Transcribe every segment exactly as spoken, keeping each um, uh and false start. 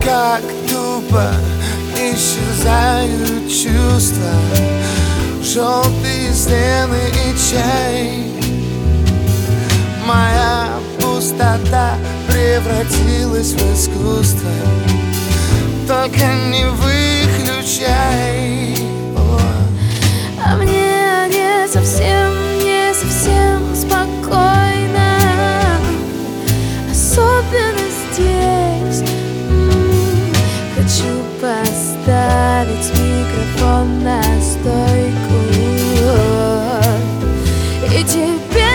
как тупо исчезают чувства, желтые стены и чай. Моя пустота превратилась в искусство, только не выключай. О. А мне не совсем, не совсем спокойно, особенно здесь. М-м, хочу поставить микрофон на стойку и тебе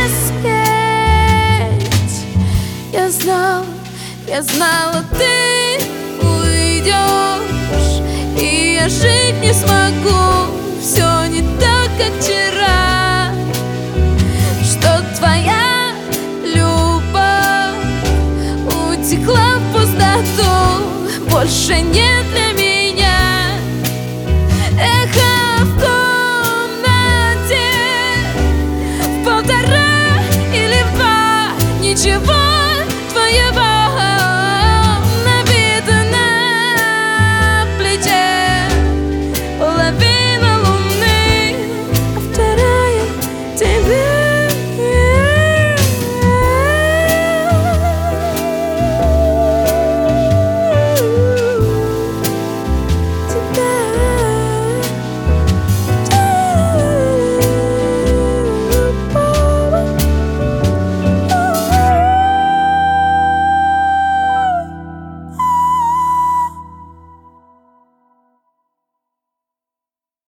спеть. Я знала, я знала, ты уйдешь, и я жить не смогу. Все не так, как вчера, что твоя любовь утекла в пустоту, больше нет для меня эхо в комнате в полтора или в два. Ничего